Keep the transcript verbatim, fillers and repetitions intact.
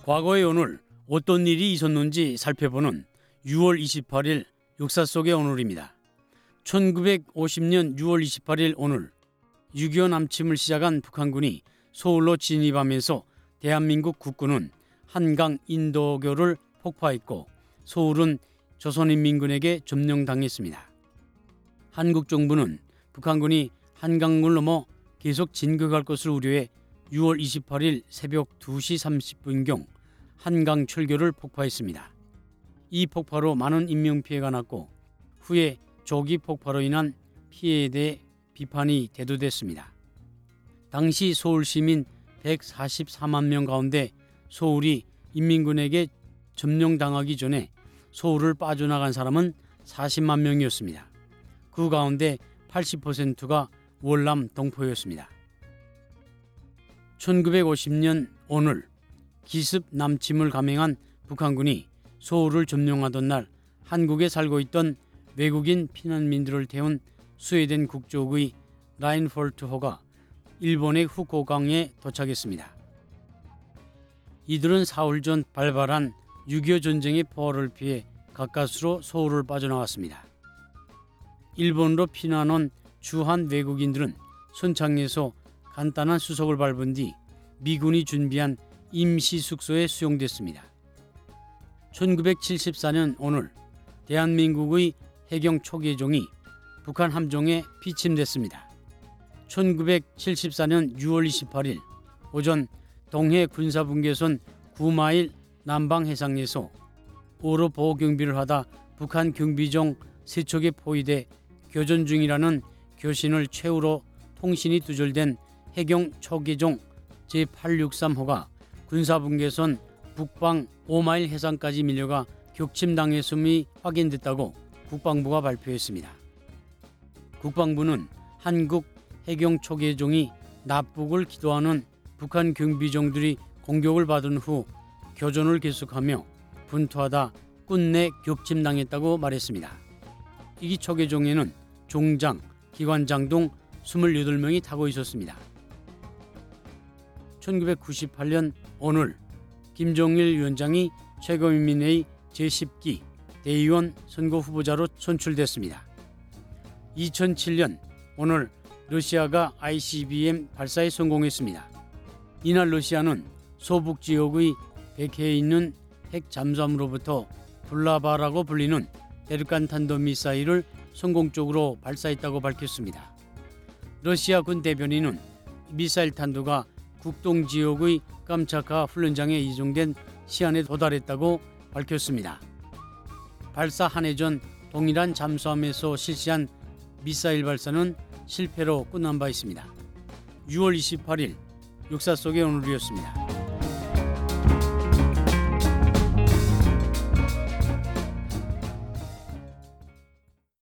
과거의 오늘 어떤 일이 있었는지 살펴보는 유월 이십팔일 역사 속의 오늘입니다. 천구백오십 년 유월 이십팔일 오늘 육이오 남침을 시작한 북한군이 서울로 진입하면서 대한민국 국군은 한강 인도교를 폭파했고 서울은 조선인민군에게 점령당했습니다. 한국 정부는 북한군이 한강을 넘어 계속 진격할 것을 우려해 유월 이십팔일 새벽 두 시 삼십 분경 한강 철교를 폭파했습니다. 이 폭파로 많은 인명피해가 났고 후에 조기 폭파로 인한 피해에 대해 비판이 대두됐습니다. 당시 서울 시민 백사십사만 명 가운데 서울이 인민군에게 점령당하기 전에 서울을 빠져나간 사람은 사십만 명이었습니다. 그 가운데 팔십 퍼센트가 월남 동포였습니다. 천구백오십 년 오늘 기습 남침을 감행한 북한군이 서울을 점령하던 날 한국에 살고 있던 외국인 피난민들을 태운 스웨덴 국적의 라인폴트호가 일본의 후쿠오카에 도착했습니다. 이들은 사흘 전 발발한 육이오 전쟁의 포화를 피해 가까스로 서울을 빠져나왔습니다. 일본으로 피난 온 주한 외국인들은 선창에서 간단한 수속을 밟은 뒤 미군이 준비한 임시 숙소에 수용됐습니다. 천구백칠십사 년 오늘 대한민국의 해경 초계종이 북한 함정에 피침됐습니다. 천구백칠십사 년 유월 이십팔일 오전 동해 군사분계선 구 마일 남방 해상에서 오로 보호 경비를 하다 북한 경비정 세 척에 포위돼 교전 중이라는 교신을 최후로 통신이 두절된 해경 초계종 제팔백육십삼호가 군사분계선 북방 오 마일 해상까지 밀려가 격침당했음이 확인됐다고 국방부가 발표했습니다. 국방부는 한국 해경 초계종이 납북을 기도하는 북한 경비정들이 공격을 받은 후 교전을 계속하며 분투하다 끝내 격침당했다고 말했습니다. 이 초계종에는 종장, 기관장 등 이십팔 명이 타고 있었습니다. 천구백구십팔 년 오늘 김정일 위원장이 최고인민회의 제십 기 대의원 선거 후보자로 선출됐습니다. 이천칠 년 오늘 러시아가 아이씨비엠 발사에 성공했습니다. 이날 러시아는 서북 지역의 백해에 있는 핵 잠수함으로부터 블라바라고 불리는 대륙간 탄도미사일을 성공적으로 발사했다고 밝혔습니다. 러시아 군 대변인은 미사일 탄도가 국동 지역의 깜차카 훈련장에 이송된 시한에 도달했다고 밝혔습니다. 발사 한 해 전 동일한 잠수함에서 실시한 미사일 발사는 실패로 끝난 바 있습니다. 유월 이십팔일 역사 속의 오늘이었습니다.